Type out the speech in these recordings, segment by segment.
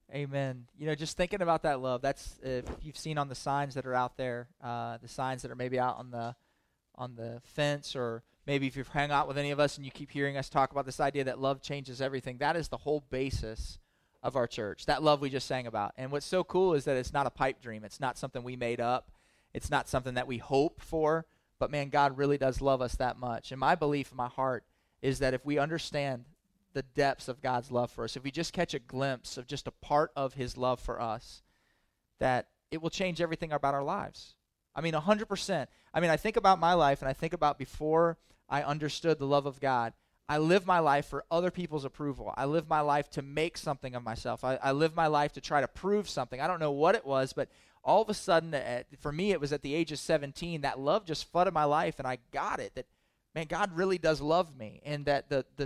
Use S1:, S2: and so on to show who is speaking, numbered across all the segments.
S1: Amen. Just thinking about that love, that's if you've seen on the signs that are out there, the signs that are maybe out on the fence, or maybe if you've hung out with any of us and you keep hearing us talk about this idea that love changes everything, that is the whole basis of our church, that love we just sang about. And what's so cool is that it's not a pipe dream. It's not something we made up. It's not something that we hope for, but man, God really does love us that much. And my belief in my heart is that if we understand the depths of God's love for us, if we just catch a glimpse of just a part of his love for us, that it will change everything about our lives. 100%. I think about my life, and I think about before I understood the love of God, I live my life for other people's approval. I live my life to make something of myself. I live my life to try to prove something. I don't know what it was, but all of a sudden, for me, it was at the age of 17, that love just flooded my life, and I got it, that, man, God really does love me, and that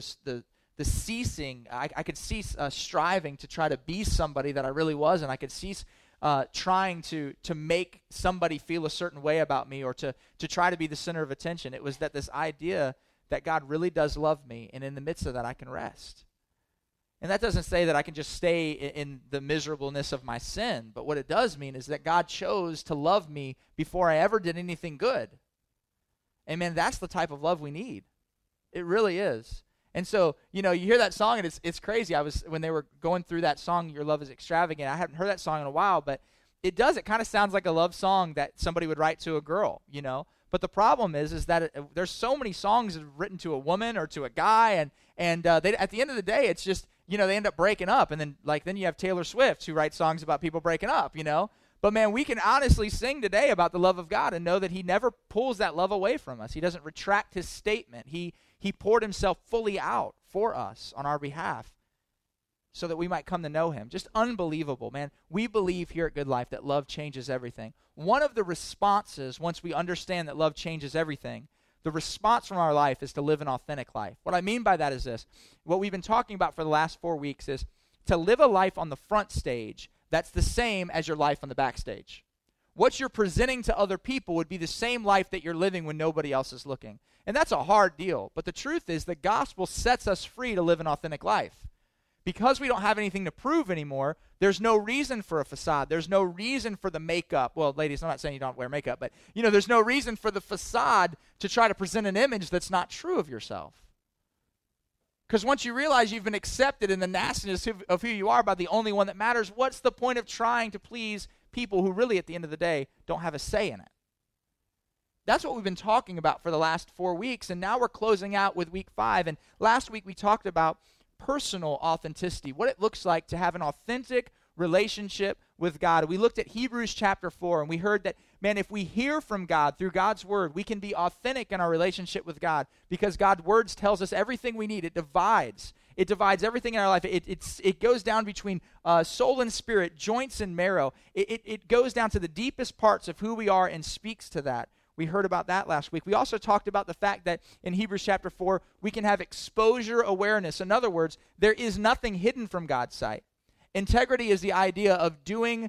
S1: the ceasing, I could cease striving to try to be somebody that I really was, and I could cease trying to make somebody feel a certain way about me, or to try to be the center of attention. It was that this idea that God really does love me, and in the midst of that, I can rest. And that doesn't say that I can just stay in the miserableness of my sin, but what it does mean is that God chose to love me before I ever did anything good. And man, that's the type of love we need. It really is. And so, you hear that song, and it's crazy. When they were going through that song, Your Love is Extravagant, I hadn't heard that song in a while, but it kind of sounds like a love song that somebody would write to a girl, But the problem is that there's so many songs that are written to a woman or to a guy, and they, at the end of the day, it's just, they end up breaking up. And then you have Taylor Swift, who writes songs about people breaking up, But man, we can honestly sing today about the love of God and know that he never pulls that love away from us. He doesn't retract his statement. He poured himself fully out for us on our behalf so that we might come to know him. Just unbelievable, man. We believe here at Good Life that love changes everything. One of the responses, once we understand that love changes everything, the response from our life is to live an authentic life. What I mean by that is this. What we've been talking about for the last 4 weeks is to live a life on the front stage that's the same as your life on the backstage. What you're presenting to other people would be the same life that you're living when nobody else is looking. And that's a hard deal. But the truth is the gospel sets us free to live an authentic life. Because we don't have anything to prove anymore, there's no reason for a facade. There's no reason for the makeup. Well, ladies, I'm not saying you don't wear makeup, but there's no reason for the facade to try to present an image that's not true of yourself. Because once you realize you've been accepted in the nastiness of who you are by the only one that matters, what's the point of trying to please people who really, at the end of the day, don't have a say in it? That's what we've been talking about for the last 4 weeks, and now we're closing out with week 5. And last week we talked about personal authenticity, what it looks like to have an authentic relationship with God. We looked at Hebrews chapter 4, and we heard that, man, if we hear from God through God's word, we can be authentic in our relationship with God because God's words tells us everything we need. It divides everything in our life. It goes down between soul and spirit, joints and marrow. It goes down to the deepest parts of who we are and speaks to that. We heard about that last week. We also talked about the fact that in Hebrews chapter 4, we can have exposure awareness. In other words, there is nothing hidden from God's sight. Integrity is the idea of doing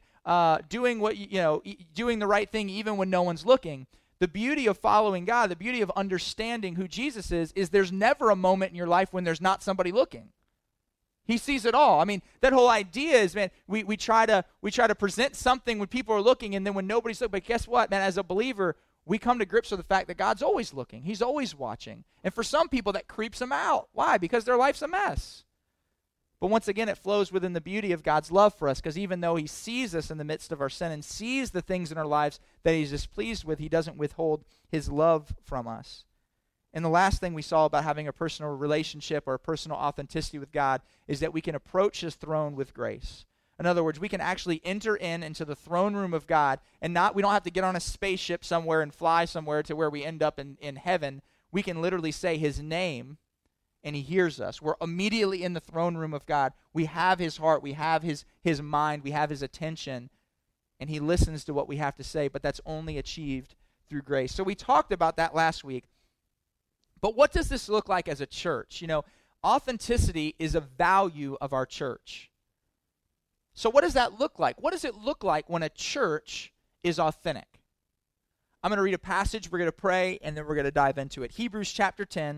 S1: the right thing even when no one's looking. The beauty of following God, the beauty of understanding who Jesus is there's never a moment in your life when there's not somebody looking. He sees it all. That whole idea is, man, we try to present something when people are looking, and then when nobody's looking. But guess what, man? As a believer, we come to grips with the fact that God's always looking. He's always watching. And for some people, that creeps them out. Why? Because their life's a mess. But once again, it flows within the beauty of God's love for us, because even though he sees us in the midst of our sin and sees the things in our lives that he's displeased with, he doesn't withhold his love from us. And the last thing we saw about having a personal relationship or a personal authenticity with God is that we can approach his throne with grace. In other words, we can actually enter into the throne room of God, and we don't have to get on a spaceship somewhere and fly somewhere to where we end up in heaven. We can literally say his name, and he hears us. We're immediately in the throne room of God. We have his heart. We have his mind. We have his attention, and he listens to what we have to say, but that's only achieved through grace. So we talked about that last week. But what does this look like as a church? Authenticity is a value of our church. So what does that look like? What does it look like when a church is authentic? I'm going to read a passage, we're going to pray, and then we're going to dive into it. Hebrews chapter 10,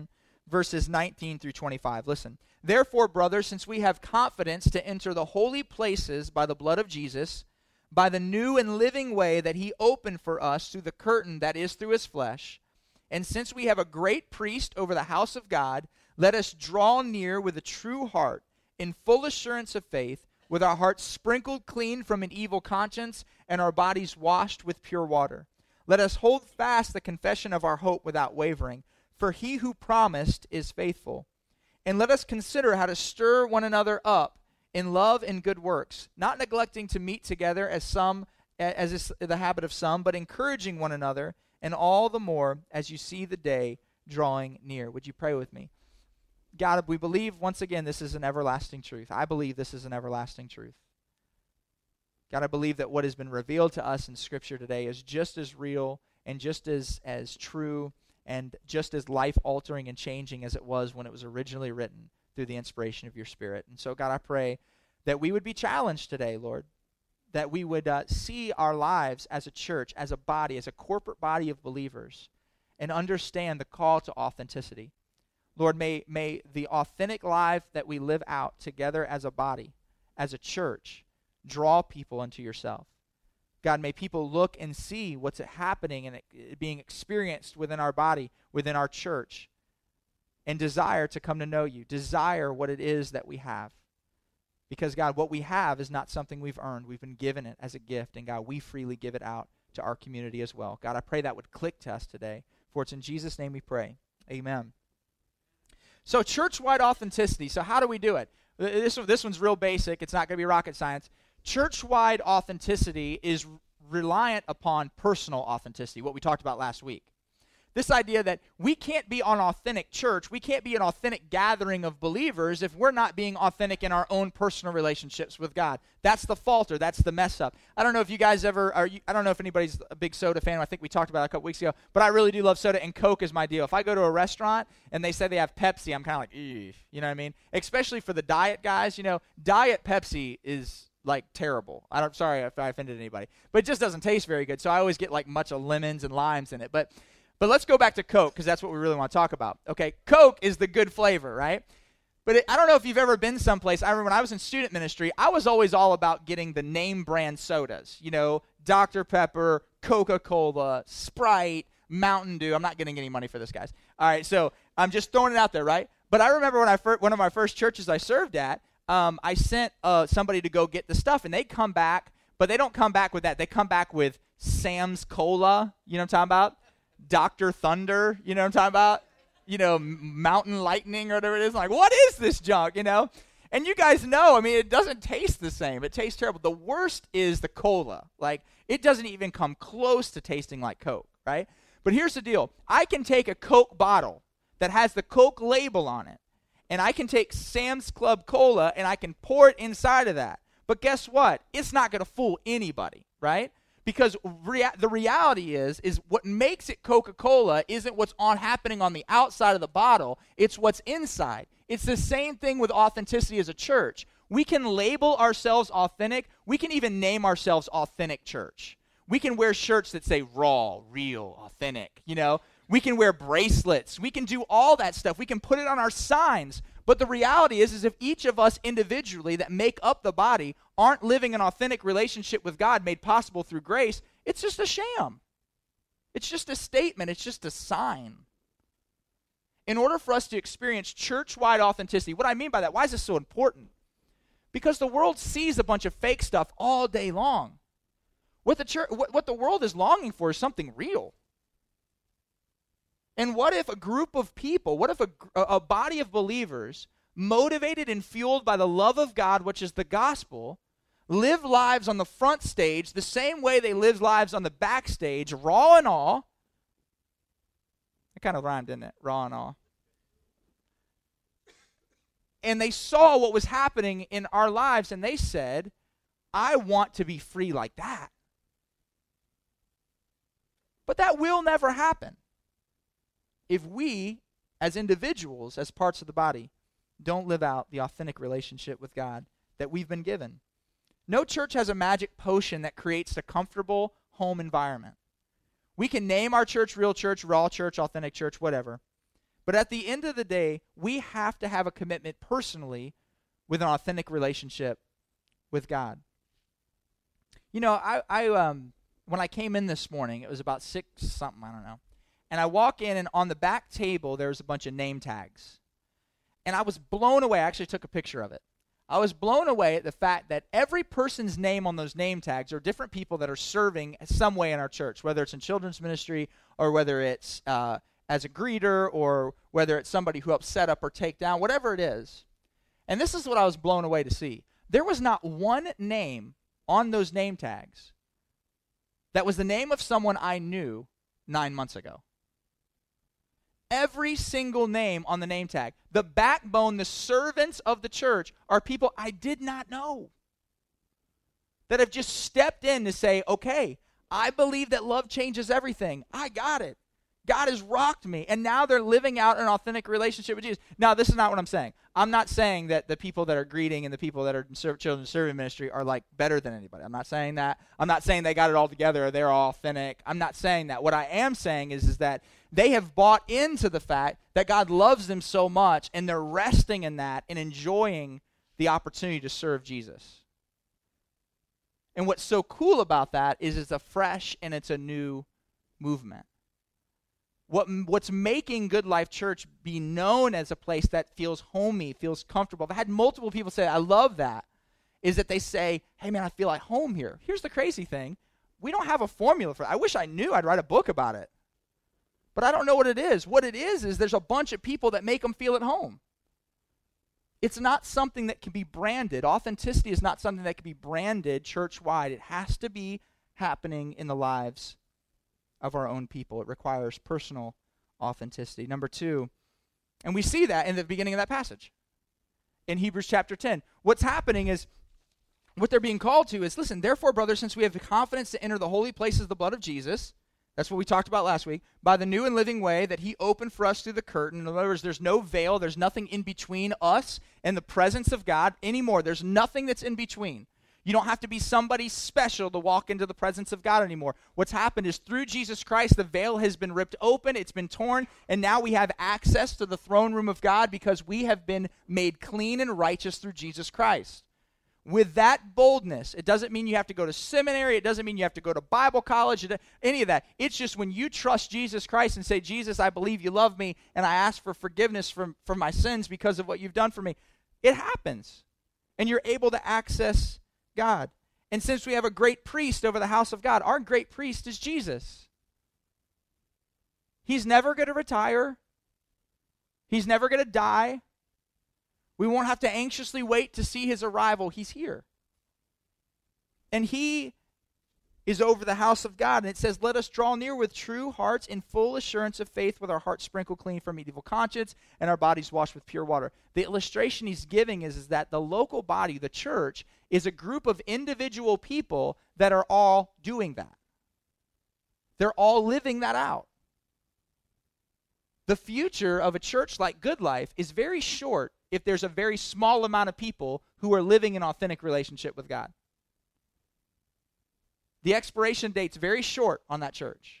S1: verses 19 through 25. Listen. Therefore, brothers, since we have confidence to enter the holy places by the blood of Jesus, by the new and living way that he opened for us through the curtain that is through his flesh, and since we have a great priest over the house of God, let us draw near with a true heart, in full assurance of faith, with our hearts sprinkled clean from an evil conscience, and our bodies washed with pure water. Let us hold fast the confession of our hope without wavering, for he who promised is faithful. And let us consider how to stir one another up in love and good works, not neglecting to meet together as is the habit of some, but encouraging one another, and all the more as you see the day drawing near. Would you pray with me? God, we believe, once again, this is an everlasting truth. I believe this is an everlasting truth. God, I believe that what has been revealed to us in Scripture today is just as real and just as true and just as life-altering and changing as it was when it was originally written through the inspiration of your Spirit. And so, God, I pray that we would be challenged today, Lord, that we would see our lives as a church, as a body, as a corporate body of believers, and understand the call to authenticity. Lord, may the authentic life that we live out together as a body, as a church, draw people unto yourself. God, may people look and see what's happening and being experienced within our body, within our church, and desire to come to know you, desire what it is that we have. Because, God, what we have is not something we've earned. We've been given it as a gift, and, God, we freely give it out to our community as well. God, I pray that would click to us today, for it's in Jesus' name we pray. Amen. So church-wide authenticity. So how do we do it? This one's real basic. It's not going to be rocket science. Church-wide authenticity is reliant upon personal authenticity, what we talked about last week. This idea that we can't be an authentic church, we can't be an authentic gathering of believers if we're not being authentic in our own personal relationships with God. That's the falter. That's the mess up. I don't know if you guys ever are. I don't know if anybody's a big soda fan. I think we talked about it a couple weeks ago, but I really do love soda, and Coke is my deal. If I go to a restaurant and they say they have Pepsi, I'm kind of like, ew, you know what I mean? Especially for the diet guys, Diet Pepsi is like terrible. Sorry if I offended anybody, but it just doesn't taste very good. So I always get like much of lemons and limes in it, But let's go back to Coke, because that's what we really want to talk about. Okay, Coke is the good flavor, right? But I don't know if you've ever been someplace. I remember when I was in student ministry, I was always all about getting the name brand sodas. Dr. Pepper, Coca-Cola, Sprite, Mountain Dew. I'm not getting any money for this, guys. All right, so I'm just throwing it out there, right? But I remember when one of my first churches I served at, I sent somebody to go get the stuff, and they come back, but they don't come back with that. They come back with Sam's Cola. You know what I'm talking about? Dr. Thunder, you know what I'm talking about? Mountain Lightning or whatever it is. I'm like, what is this junk, And you guys know, it doesn't taste the same. It tastes terrible. The worst is the cola. Like, it doesn't even come close to tasting like Coke, right? But here's the deal. I can take a Coke bottle that has the Coke label on it, and I can take Sam's Club Cola, and I can pour it inside of that. But guess what? It's not going to fool anybody, right? Because the reality is what makes it Coca-Cola isn't what's happening on the outside of the bottle. It's what's inside. It's the same thing with authenticity as a church. We can label ourselves authentic. We can even name ourselves Authentic Church. We can wear shirts that say raw, real, authentic, We can wear bracelets. We can do all that stuff. We can put it on our signs. But the reality is if each of us individually that make up the body aren't living an authentic relationship with God made possible through grace, it's just a sham. It's just a statement. It's just a sign. In order for us to experience church-wide authenticity, what I mean by that, why is this so important? Because the world sees a bunch of fake stuff all day long. What the world is longing for is something real. And what if a group of people, what if a body of believers, motivated and fueled by the love of God, which is the gospel, live lives on the front stage the same way they live lives on the backstage, raw and all. It kind of rhymed, didn't it? Raw and all. And they saw what was happening in our lives, and they said, I want to be free like that. But that will never happen if we, as individuals, as parts of the body, don't live out the authentic relationship with God that we've been given. No church has a magic potion that creates a comfortable home environment. We can name our church Real Church, Raw Church, Authentic Church, whatever. But at the end of the day, we have to have a commitment personally with an authentic relationship with God. You know, I when I came in this morning, it was about 6 something, I don't know. And I walk in, and on the back table, there's a bunch of name tags. And I was blown away. I actually took a picture of it. I was blown away at the fact that every person's name on those name tags are different people that are serving some way in our church, whether it's in children's ministry or whether it's as a greeter or whether it's somebody who helps set up or take down, whatever it is. And this is what I was blown away to see. There was not one name on those name tags that was the name of someone I knew 9 months ago. Every single name on the name tag, the backbone, the servants of the church, are people I did not know that have just stepped in to say, okay, I believe that love changes everything. I got it. God has rocked me. And now they're living out an authentic relationship with Jesus. Now, this is not what I'm saying. I'm not saying that the people that are greeting and the people that are in children's serving ministry are like better than anybody. I'm not saying that. I'm not saying they got it all together or they're all authentic. I'm not saying that. What I am saying is that they have bought into the fact that God loves them so much, and they're resting in that and enjoying the opportunity to serve Jesus. And what's so cool about that is it's a fresh and it's a new movement. What's making Good Life Church be known as a place that feels homey, feels comfortable. I've had multiple people say, I love that, is that they say, hey man, I feel like home here. Here's the crazy thing. We don't have a formula for it. I wish I knew. I'd write a book about it. But I don't know what it is. What it is there's a bunch of people that make them feel at home. It's not something that can be branded. Authenticity is not something that can be branded church-wide. It has to be happening in the lives of our own people. It requires personal authenticity. Number 2, and we see that in the beginning of that passage in Hebrews chapter 10. What's happening is, what they're being called to is, listen, therefore, brothers, since we have the confidence to enter the holy places of the blood of Jesus, that's what we talked about last week, by the new and living way that he opened for us through the curtain. In other words, there's no veil, there's nothing in between us and the presence of God anymore. There's nothing that's in between. You don't have to be somebody special to walk into the presence of God anymore. What's happened is through Jesus Christ, the veil has been ripped open, it's been torn, and now we have access to the throne room of God because we have been made clean and righteous through Jesus Christ. With that boldness, it doesn't mean you have to go to seminary, it doesn't mean you have to go to Bible college, any of that. It's just when you trust Jesus Christ and say, Jesus, I believe you love me, and I ask for forgiveness for my sins because of what you've done for me. It happens. And you're able to access God. And since we have a great priest over the house of God, our great priest is Jesus. He's never going to retire. He's never going to die. We won't have to anxiously wait to see his arrival. He's here. And he is over the house of God. And it says, let us draw near with true hearts in full assurance of faith, with our hearts sprinkled clean from evil conscience and our bodies washed with pure water. The illustration he's giving is that the local body, the church, is a group of individual people that are all doing that. They're all living that out. The future of a church like Good Life is very short if there's a very small amount of people who are living an authentic relationship with God. The expiration date's very short on that church.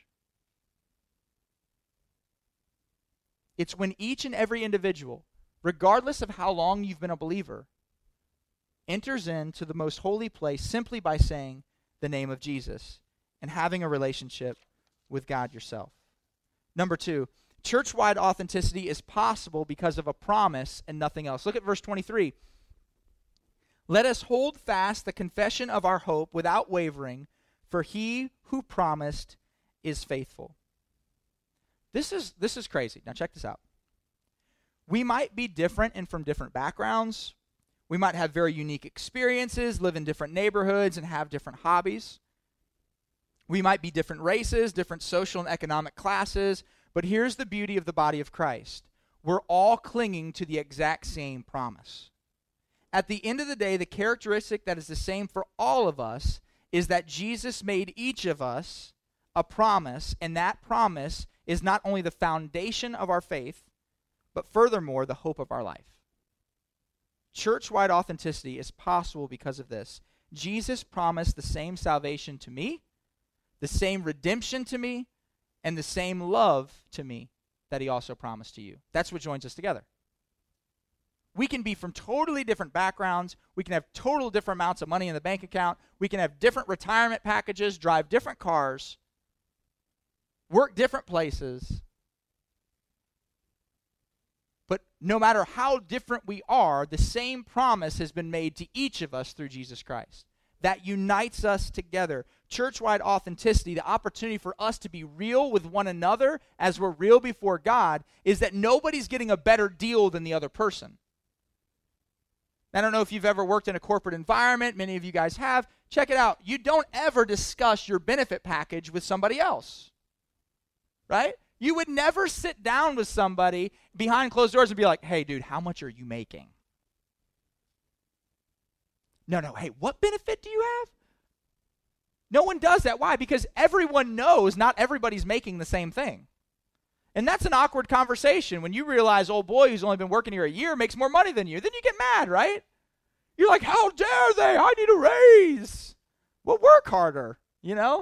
S1: It's when each and every individual, regardless of how long you've been a believer, enters into the most holy place simply by saying the name of Jesus and having a relationship with God yourself. Number 2, church-wide authenticity is possible because of a promise and nothing else. Look at verse 23. Let us hold fast the confession of our hope without wavering, for he who promised is faithful. This is crazy. Now check this out. We might be different and from different backgrounds. We might have very unique experiences, live in different neighborhoods, and have different hobbies. We might be different races, different social and economic classes, but here's the beauty of the body of Christ. We're all clinging to the exact same promise. At the end of the day, the characteristic that is the same for all of us is that Jesus made each of us a promise, and that promise is not only the foundation of our faith, but furthermore, the hope of our life. Church-wide authenticity is possible because of this. Jesus promised the same salvation to me, the same redemption to me, and the same love to me. that he also promised to you. That's what joins us together. We can be from totally different backgrounds. We can have total different amounts of money in the bank account. We can have different retirement packages, drive different cars, work different places. But no matter how different we are, the same promise has been made to each of us through Jesus Christ. That unites us together. Church-wide authenticity, the opportunity for us to be real with one another as we're real before God, is that nobody's getting a better deal than the other person. I don't know if you've ever worked in a corporate environment. Many of you guys have. Check it out. You don't ever discuss your benefit package with somebody else. Right? You would never sit down with somebody behind closed doors and be like, hey, dude, how much are you making? No, hey, what benefit do you have? No one does that. Why? Because everyone knows not everybody's making the same thing. And that's an awkward conversation when you realize old boy who's only been working here a year makes more money than you. Then you get mad, right? You're like, how dare they? I need a raise. Well, work harder, you know?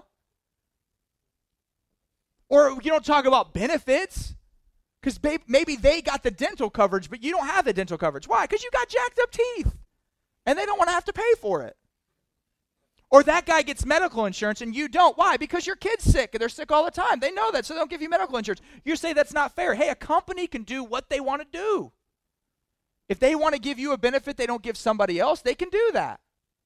S1: Or you don't talk about benefits because maybe they got the dental coverage, but you don't have the dental coverage. Why? Because you got jacked up teeth, and they don't want to have to pay for it. Or that guy gets medical insurance and you don't. Why? Because your kid's sick and they're sick all the time. They know that, so they don't give you medical insurance. You say that's not fair. Hey, a company can do what they want to do. If they want to give you a benefit they don't give somebody else, they can do that.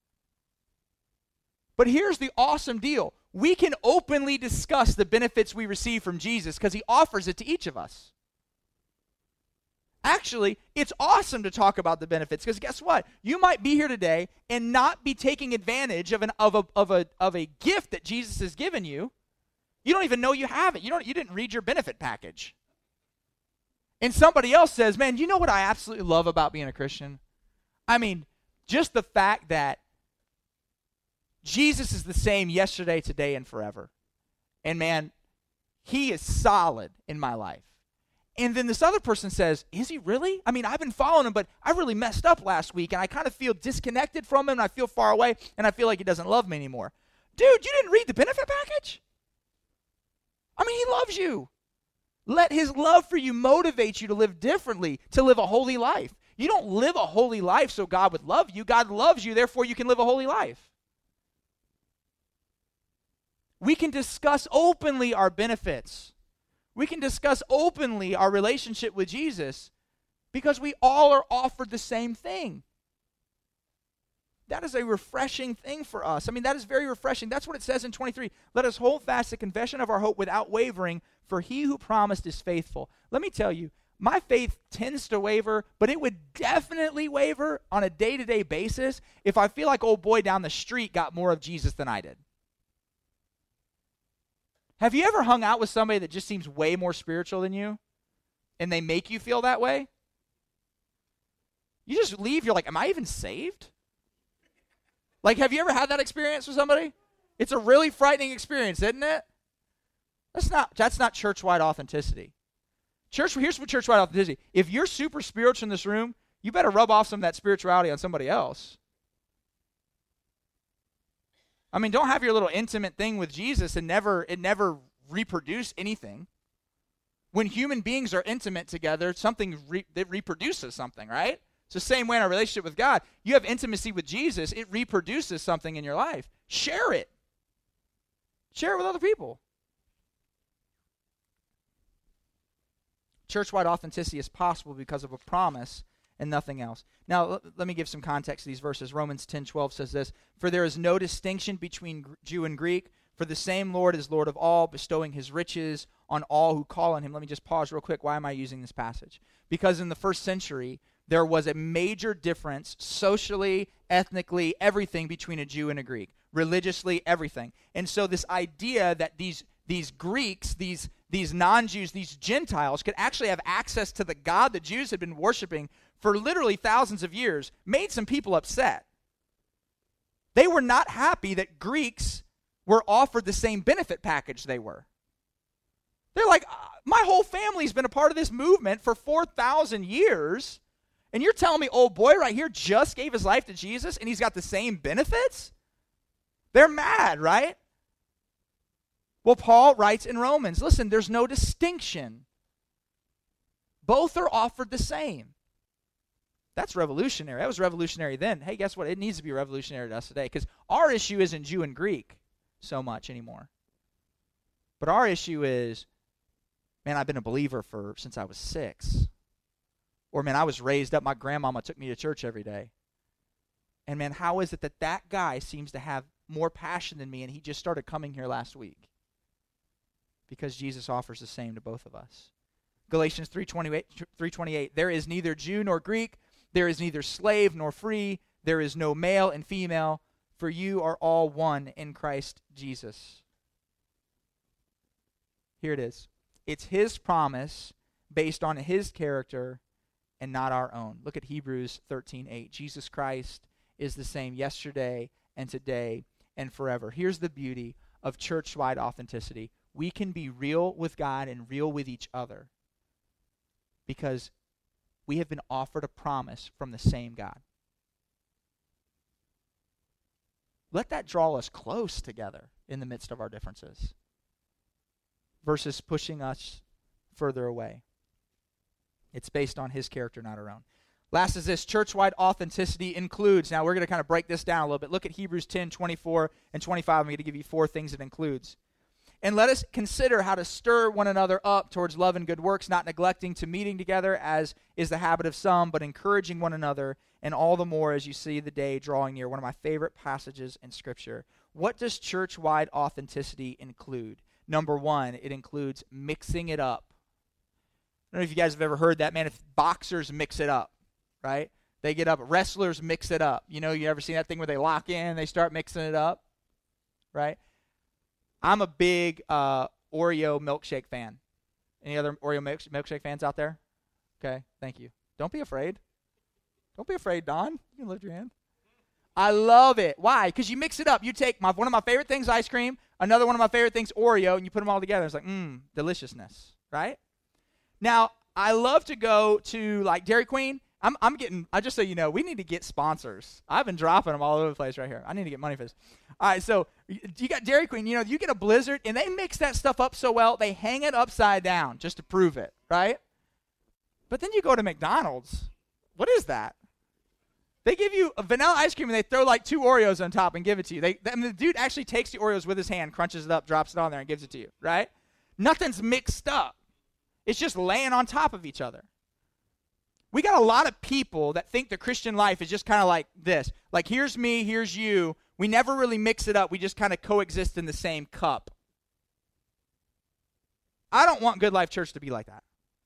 S1: But here's the awesome deal. We can openly discuss the benefits we receive from Jesus because he offers it to each of us. Actually, it's awesome to talk about the benefits because guess what? You might be here today and not be taking advantage of a gift that Jesus has given you. You don't even know you have it. You didn't read your benefit package. And somebody else says, man, you know what I absolutely love about being a Christian? I mean, just the fact that Jesus is the same yesterday, today, and forever. And man, he is solid in my life. And then this other person says, is he really? I mean, I've been following him, but I really messed up last week, and I kind of feel disconnected from him, and I feel far away, and I feel like he doesn't love me anymore. Dude, you didn't read the benefit package? I mean, he loves you. Let his love for you motivate you to live differently, to live a holy life. You don't live a holy life so God would love you. God loves you, therefore you can live a holy life. We can discuss openly our benefits. We can discuss openly our relationship with Jesus because we all are offered the same thing. That is a refreshing thing for us. I mean, that is very refreshing. That's what it says in 23. Let us hold fast the confession of our hope without wavering, for he who promised is faithful. Let me tell you, my faith tends to waver, but it would definitely waver on a day-to-day basis if I feel like old boy down the street got more of Jesus than I did. Have you ever hung out with somebody that just seems way more spiritual than you, and they make you feel that way? You just leave, you're like, am I even saved? Like, have you ever had that experience with somebody? It's a really frightening experience, isn't it? That's not church-wide authenticity. Here's what church-wide authenticity. If you're super spiritual in this room, you better rub off some of that spirituality on somebody else. I mean, don't have your little intimate thing with Jesus and it never reproduce anything. When human beings are intimate together, that reproduces something, right? It's the same way in our relationship with God. You have intimacy with Jesus, it reproduces something in your life. Share it. Share it with other people. Church-wide authenticity is possible because of a promise and nothing else. Now, let me give some context to these verses. Romans 10:12 says this, for there is no distinction between Jew and Greek, for the same Lord is Lord of all, bestowing his riches on all who call on him. Let me just pause real quick. Why am I using this passage? Because in the first century, there was a major difference socially, ethnically, everything between a Jew and a Greek. Religiously, everything. And so this idea that these Greeks, these non-Jews, these Gentiles could actually have access to the God the Jews had been worshiping for literally thousands of years made some people upset. They were not happy that Greeks were offered the same benefit package they were. They're like, my whole family's been a part of this movement for 4,000 years, and you're telling me old boy right here just gave his life to Jesus and he's got the same benefits? They're mad, right? Well, Paul writes in Romans, listen, there's no distinction. Both are offered the same. That's revolutionary. That was revolutionary then. Hey, guess what? It needs to be revolutionary to us today, because our issue isn't Jew and Greek so much anymore. But our issue is, man, I've been a believer since I was 6. Or, man, I was raised up. My grandmama took me to church every day. And, man, how is it that guy seems to have more passion than me, and he just started coming here last week? Because Jesus offers the same to both of us. Galatians 3:28, there is neither Jew nor Greek, there is neither slave nor free, there is no male and female, for you are all one in Christ Jesus. Here it is. It's his promise based on his character and not our own. Look at Hebrews 13:8. Jesus Christ is the same yesterday and today and forever. Here's the beauty of church-wide authenticity. We can be real with God and real with each other because we have been offered a promise from the same God. Let that draw us close together in the midst of our differences versus pushing us further away. It's based on his character, not our own. Last is this, church-wide authenticity includes. Now we're going to kind of break this down a little bit. Look at Hebrews 10:24 and 25. I'm going to give you 4 things it includes. And let us consider how to stir one another up towards love and good works, not neglecting to meeting together as is the habit of some, but encouraging one another, and all the more as you see the day drawing near. One of my favorite passages in Scripture. What does church-wide authenticity include? Number 1, it includes mixing it up. I don't know if you guys have ever heard that, man. If boxers mix it up, right? They get up. Wrestlers mix it up. You ever seen that thing where they lock in, they start mixing it up, right? I'm a big Oreo milkshake fan. Any other Oreo milkshake fans out there? Okay, thank you. Don't be afraid. Don't be afraid, Don. You can lift your hand. I love it. Why? Because you mix it up. You take one of my favorite things, ice cream, another one of my favorite things, Oreo, and you put them all together. It's like, deliciousness, right? Now, I love to go to, like, Dairy Queen. Just so you know, we need to get sponsors. I've been dropping them all over the place right here. I need to get money for this. All right, so you got Dairy Queen. You get a Blizzard, and they mix that stuff up so well, they hang it upside down just to prove it, right? But then you go to McDonald's. What is that? They give you a vanilla ice cream, and they throw like 2 Oreos on top and give it to you. The dude actually takes the Oreos with his hand, crunches it up, drops it on there, and gives it to you, right? Nothing's mixed up. It's just laying on top of each other. We got a lot of people that think the Christian life is just kind of like this. Like, here's me, here's you. We never really mix it up. We just kind of coexist in the same cup. I don't want Good Life Church to be like that.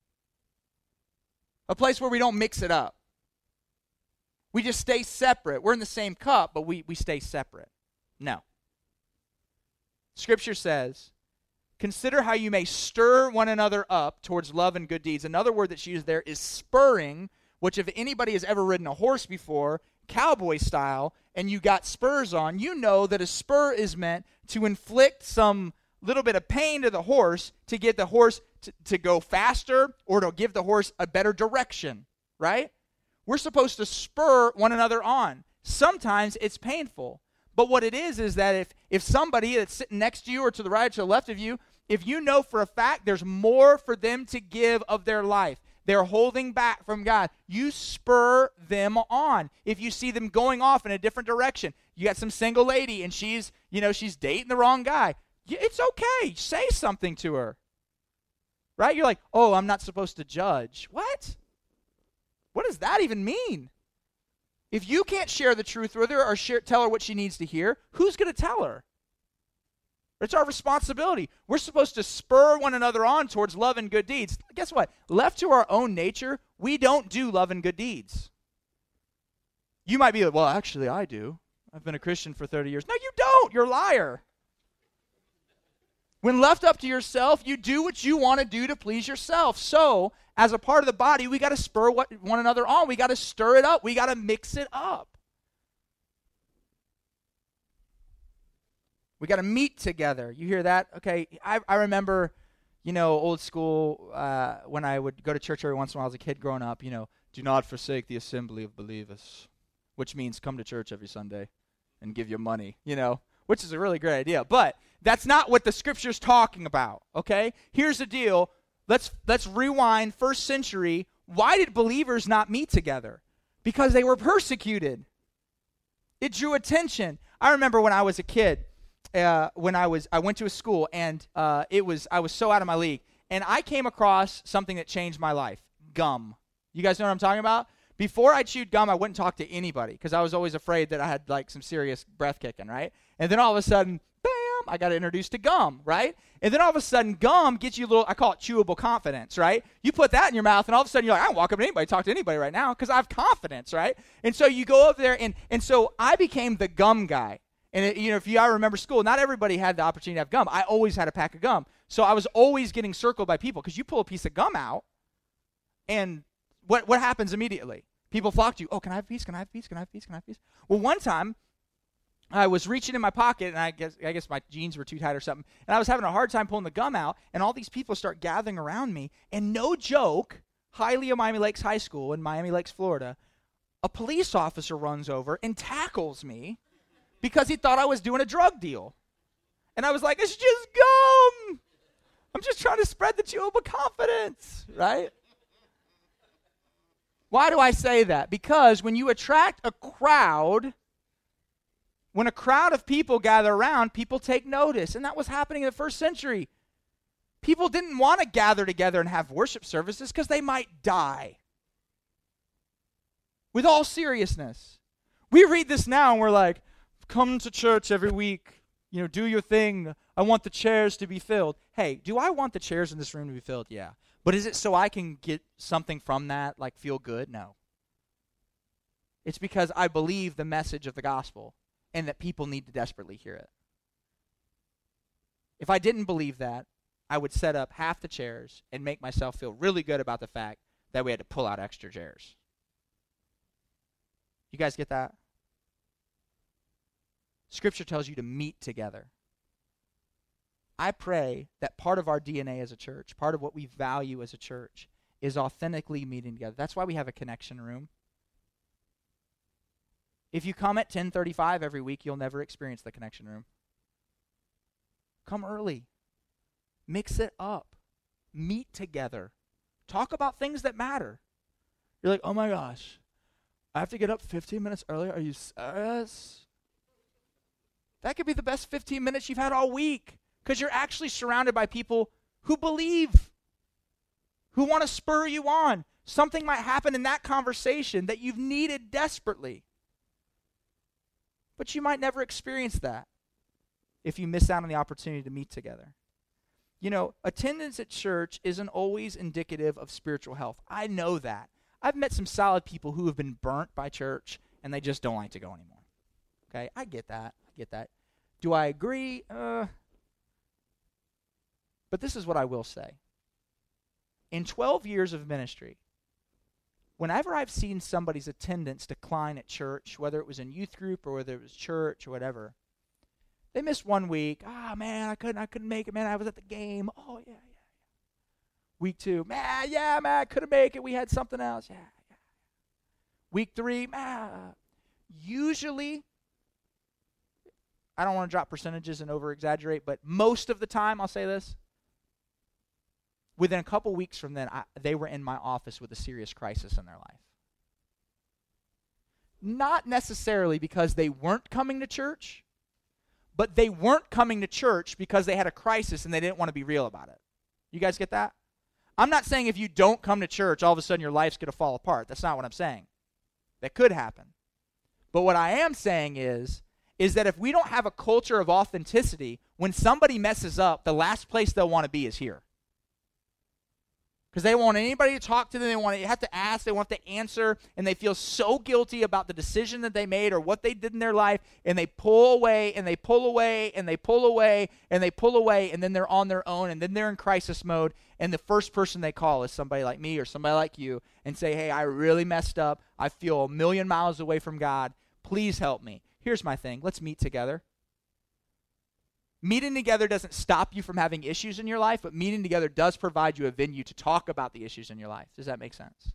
S1: A place where we don't mix it up. We just stay separate. We're in the same cup, but we stay separate. No. Scripture says, consider how you may stir one another up towards love and good deeds. Another word that's used there is spurring, which if anybody has ever ridden a horse before, cowboy style, and you got spurs on, you know that a spur is meant to inflict some little bit of pain to the horse to get the horse to go faster or to give the horse a better direction, right? We're supposed to spur one another on. Sometimes it's painful. But what it is that if somebody that's sitting next to you or to the right or to the left of you, if you know for a fact there's more for them to give of their life, they're holding back from God, you spur them on. If you see them going off in a different direction, you got some single lady and she's dating the wrong guy, it's okay. Say something to her. Right? You're like, oh, I'm not supposed to judge. What? What does that even mean? If you can't share the truth with her or tell her what she needs to hear, who's going to tell her? It's our responsibility. We're supposed to spur one another on towards love and good deeds. Guess what? Left to our own nature, we don't do love and good deeds. You might be like, well, actually, I do. I've been a Christian for 30 years. No, you don't. You're a liar. When left up to yourself, you do what you want to do to please yourself. So, as a part of the body, we got to spur one another on. We got to stir it up. We got to mix it up. We got to meet together. You hear that? Okay, I remember, old school, when I would go to church every once in a while as a kid growing up, do not forsake the assembly of believers, which means come to church every Sunday and give your money, which is a really great idea. But that's not what the Scripture's talking about, okay? Here's the deal. Let's rewind first century. Why did believers not meet together? Because they were persecuted. It drew attention. I remember when I was a kid, I went to a school, and I was so out of my league, and I came across something that changed my life: gum. You guys know what I'm talking about? Before I chewed gum, I wouldn't talk to anybody because I was always afraid that I had like some serious breath kicking, right? And then all of a sudden, bam, I got introduced to gum, right? And then all of a sudden, gum gets you a little, I call it chewable confidence, right? You put that in your mouth, and all of a sudden, you're like, I don't walk up to anybody, talk to anybody right now because I have confidence, right? And so you go over there, and so I became the gum guy. And, if you remember school, not everybody had the opportunity to have gum. I always had a pack of gum. So I was always getting circled by people because you pull a piece of gum out, and what happens immediately? People flock to you. Oh, can I have a piece? Can I have a piece? Can I have a piece? Can I have a piece? Well, one time, I was reaching in my pocket, and I guess my jeans were too tight or something, and I was having a hard time pulling the gum out, and all these people start gathering around me, and no joke, Hialeah Miami Lakes High School in Miami Lakes, Florida, a police officer runs over and tackles me because he thought I was doing a drug deal. And I was like, it's just gum. I'm just trying to spread the chewable confidence, right? Why do I say that? Because when you attract a crowd, when a crowd of people gather around, people take notice. And that was happening in the first century. People didn't want to gather together and have worship services because they might die. With all seriousness. We read this now and we're like, come to church every week. Do your thing. I want the chairs to be filled. Hey, do I want the chairs in this room to be filled? Yeah. But is it so I can get something from that, like feel good? No. It's because I believe the message of the gospel and that people need to desperately hear it. If I didn't believe that, I would set up half the chairs and make myself feel really good about the fact that we had to pull out extra chairs. You guys get that? Scripture tells you to meet together. I pray that part of our DNA as a church, part of what we value as a church, is authentically meeting together. That's why we have a connection room. If you come at 10:35 every week, you'll never experience the connection room. Come early. Mix it up. Meet together. Talk about things that matter. You're like, oh my gosh, I have to get up 15 minutes earlier. Are you serious? That could be the best 15 minutes you've had all week because you're actually surrounded by people who believe, who want to spur you on. Something might happen in that conversation that you've needed desperately. But you might never experience that if you miss out on the opportunity to meet together. Attendance at church isn't always indicative of spiritual health. I know that. I've met some solid people who have been burnt by church, and they just don't like to go anymore. Okay, I get that. Do I agree? But this is what I will say. In 12 years of ministry, whenever I've seen somebody's attendance decline at church, whether it was in youth group or whether it was church or whatever, they missed 1 week. Man, I couldn't make it. Man, I was at the game. Oh, yeah. Week 2, man, I couldn't make it. We had something else. Yeah. Week 3, usually, I don't want to drop percentages and over-exaggerate, but most of the time, I'll say this, within a couple weeks from then, they were in my office with a serious crisis in their life. Not necessarily because they weren't coming to church, but they weren't coming to church because they had a crisis and they didn't want to be real about it. You guys get that? I'm not saying if you don't come to church, all of a sudden your life's going to fall apart. That's not what I'm saying. That could happen. But what I am saying is that if we don't have a culture of authenticity, when somebody messes up, the last place they'll want to be is here. Because they want anybody to talk to them, they have to ask, they want to answer, and they feel so guilty about the decision that they made or what they did in their life, and they pull away, and they pull away, and they pull away, and they pull away, and then they're on their own, and then they're in crisis mode, and the first person they call is somebody like me or somebody like you, and say, hey, I really messed up, I feel 1,000,000 miles away from God, please help me. Here's my thing, let's meet together. Meeting together doesn't stop you from having issues in your life, but meeting together does provide you a venue to talk about the issues in your life. Does that make sense?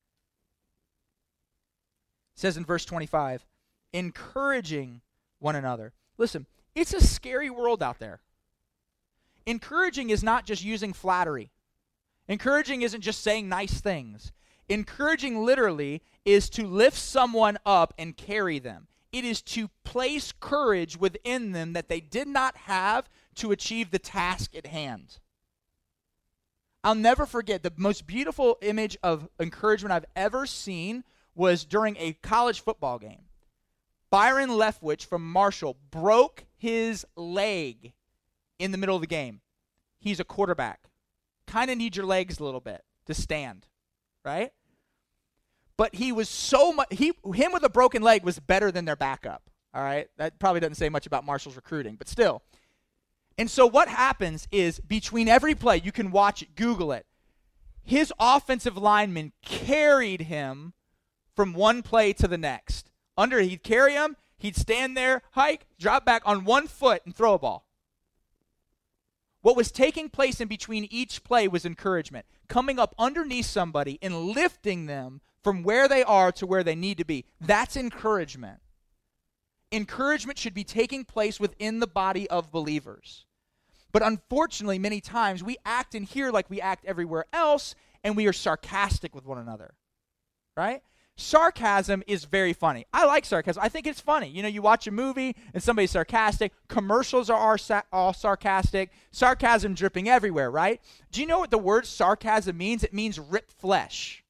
S1: It says in verse 25, encouraging one another. Listen, it's a scary world out there. Encouraging is not just using flattery. Encouraging isn't just saying nice things. Encouraging literally is to lift someone up and carry them. It is to place courage within them that they did not have to achieve the task at hand. I'll never forget the most beautiful image of encouragement I've ever seen was during a college football game. Byron Leftwich from Marshall broke his leg in the middle of the game. He's a quarterback. Kind of need your legs a little bit to stand, right? But he was so much, him with a broken leg was better than their backup, all right? That probably doesn't say much about Marshall's recruiting, but still. And so what happens is between every play, you can watch it, Google it, his offensive lineman carried him from one play to the next. He'd carry him, he'd stand there, hike, drop back on one foot, and throw a ball. What was taking place in between each play was encouragement, coming up underneath somebody and lifting them from where they are to where they need to be. That's encouragement. Encouragement should be taking place within the body of believers. But unfortunately, many times we act in here like we act everywhere else, and we are sarcastic with one another, right? Sarcasm is very funny. I like sarcasm. I think it's funny. You know, you watch a movie and somebody's sarcastic. Commercials are all sarcastic. Sarcasm dripping everywhere, right? Do you know what the word sarcasm means? It means rip flesh.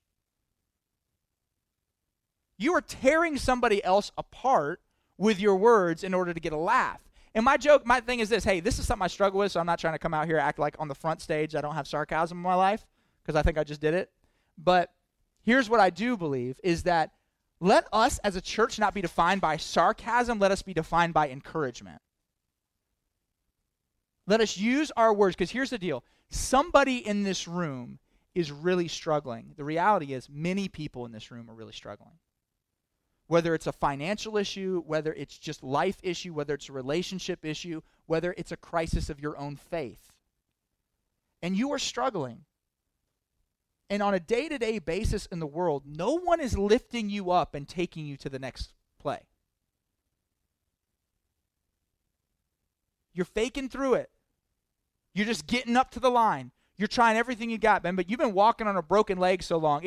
S1: You are tearing somebody else apart with your words in order to get a laugh. And my thing is this, hey, this is something I struggle with, so I'm not trying to come out here and act like on the front stage I don't have sarcasm in my life, because I think I just did it. But here's what I do believe, is that let us as a church not be defined by sarcasm, let us be defined by encouragement. Let us use our words, because here's the deal. Somebody in this room is really struggling. The reality is many people in this room are really struggling. Whether it's a financial issue, whether it's just life issue, whether it's a relationship issue, whether it's a crisis of your own faith. And you are struggling. And on a day-to-day basis in the world, no one is lifting you up and taking you to the next play. You're faking through it. You're just getting up to the line. You're trying everything you got, man, but you've been walking on a broken leg so long,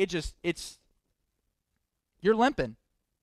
S1: you're limping.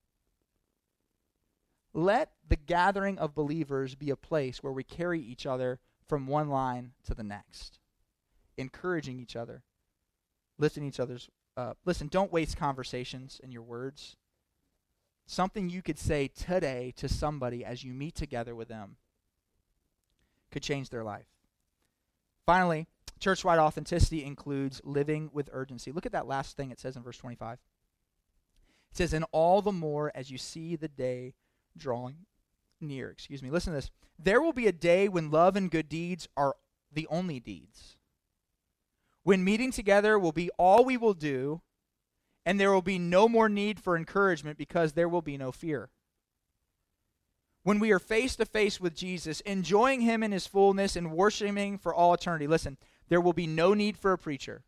S1: Let the gathering of believers be a place where we carry each other from one line to the next, encouraging each other, lifting each other's up. Listen, don't waste conversations in your words. Something you could say today to somebody as you meet together with them could change their life. Finally, church-wide authenticity includes living with urgency. Look at that last thing it says in verse 25. It says, and all the more as you see the day drawing near. Listen to this. There will be a day when love and good deeds are the only deeds. When meeting together will be all we will do, and there will be no more need for encouragement because there will be no fear. When we are face to face with Jesus, enjoying him in his fullness and worshiping for all eternity, listen, there will be no need for a preacher.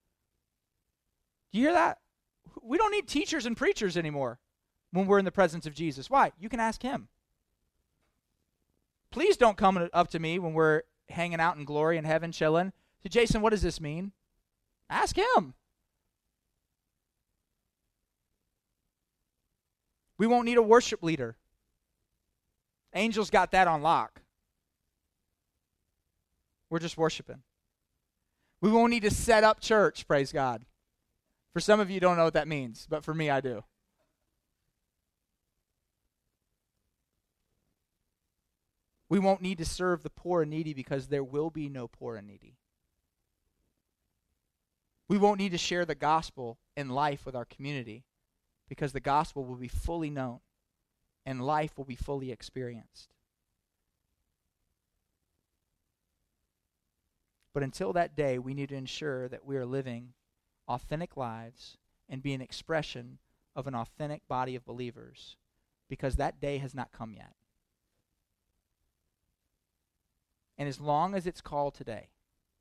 S1: Do you hear that? We don't need teachers and preachers anymore when we're in the presence of Jesus. Why? You can ask him. Please don't come up to me when we're hanging out in glory in heaven, chilling. Say, Jason, what does this mean? Ask him. We won't need a worship leader. Angels got that on lock. We're just worshiping. We won't need to set up church, praise God. For some of you, don't know what that means, but for me, I do. We won't need to serve the poor and needy because there will be no poor and needy. We won't need to share the gospel and life with our community because the gospel will be fully known and life will be fully experienced. But until that day, we need to ensure that we are living authentic lives and be an expression of an authentic body of believers because that day has not come yet. And as long as it's called today,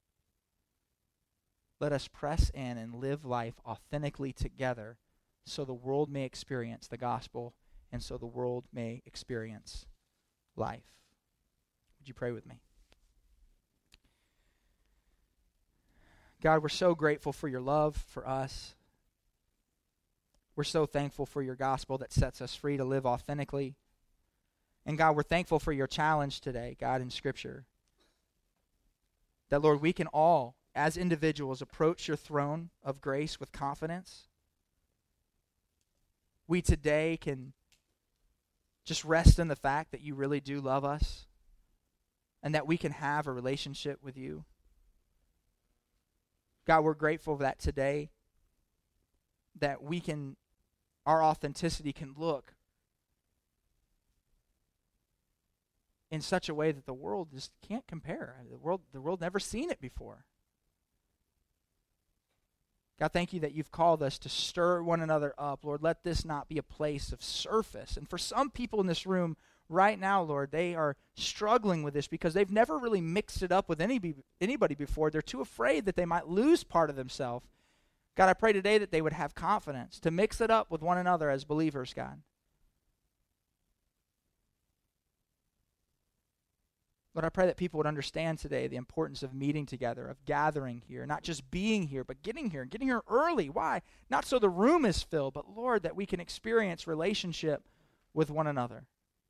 S1: let us press in and live life authentically together so the world may experience the gospel and so the world may experience life. Would you pray with me? God, we're so grateful for your love for us. We're so thankful for your gospel that sets us free to live authentically. And God, we're thankful for your challenge today, God, in Scripture. That, Lord, we can all, as individuals, approach your throne of grace with confidence. We today can just rest in the fact that you really do love us and that we can have a relationship with you. God, we're grateful that today that we can, our authenticity can look in such a way that the world just can't compare. The world never seen it before. God, thank you that you've called us to stir one another up. Lord, let this not be a place of surface. And for some people in this room right now, Lord, they are struggling with this because they've never really mixed it up with anybody before. They're too afraid that they might lose part of themselves. God, I pray today that they would have confidence to mix it up with one another as believers, God. Lord, I pray that people would understand today the importance of meeting together, of gathering here, not just being here, but getting here, and getting here early. Why? Not so the room is filled, but Lord, that we can experience relationship with one another.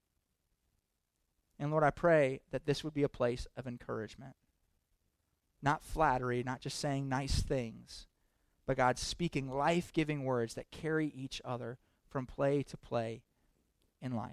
S1: And Lord, I pray that this would be a place of encouragement. Not flattery, not just saying nice things, but God speaking life-giving words that carry each other from play to play in life.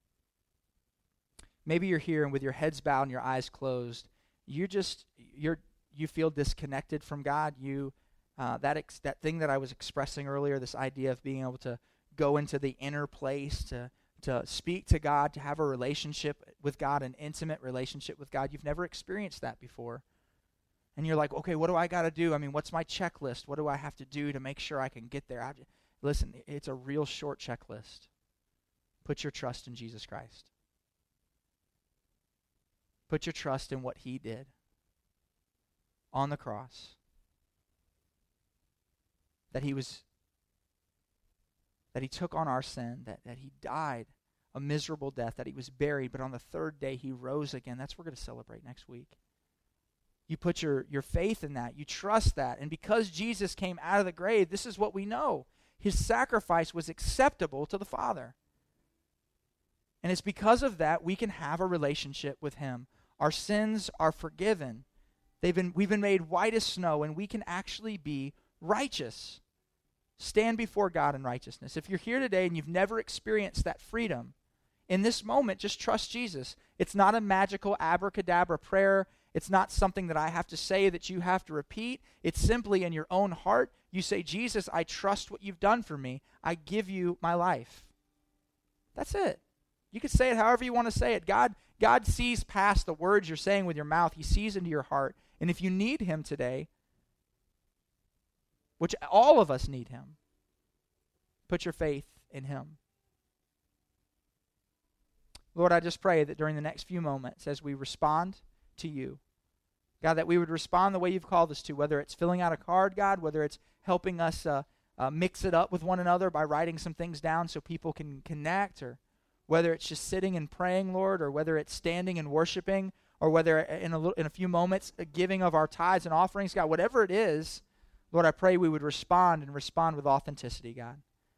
S1: Maybe you're here and with your heads bowed and your eyes closed, you feel disconnected from God. That thing that I was expressing earlier, this idea of being able to go into the inner place, to speak to God, to have a relationship with God, an intimate relationship with God. You've never experienced that before. And you're like, okay, what do I got to do? I mean, what's my checklist? What do I have to do to make sure I can get there? Listen, it's a real short checklist. Put your trust in Jesus Christ. Put your trust in what he did on the cross. That he took on our sin, that he died a miserable death, that he was buried, but on the third day he rose again. That's what we're going to celebrate next week. You put your faith in that. You trust that. And because Jesus came out of the grave, this is what we know. His sacrifice was acceptable to the Father. And it's because of that we can have a relationship with him. Our sins are forgiven. We've been made white as snow, and we can actually be righteous. Stand before God in righteousness. If you're here today and you've never experienced that freedom, in this moment, just trust Jesus. It's not a magical abracadabra prayer. It's not something that I have to say that you have to repeat. It's simply in your own heart. You say, Jesus, I trust what you've done for me. I give you my life. That's it. You can say it however you want to say it. God sees past the words you're saying with your mouth. He sees into your heart. And if you need him today, which all of us need him, put your faith in him. Lord, I just pray that during the next few moments as we respond to you, God, that we would respond the way you've called us to, whether it's filling out a card, God, whether it's helping us mix it up with one another by writing some things down so people can connect, or whether it's just sitting and praying, Lord, or whether it's standing and worshiping, or whether in a few moments giving of our tithes and offerings, God, whatever it is, Lord, I pray we would respond with authenticity, God.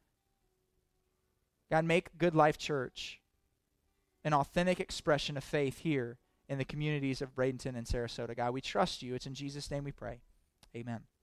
S1: God, make Good Life Church an authentic expression of faith here in the communities of Bradenton and Sarasota. God, we trust you. It's in Jesus' name we pray. Amen.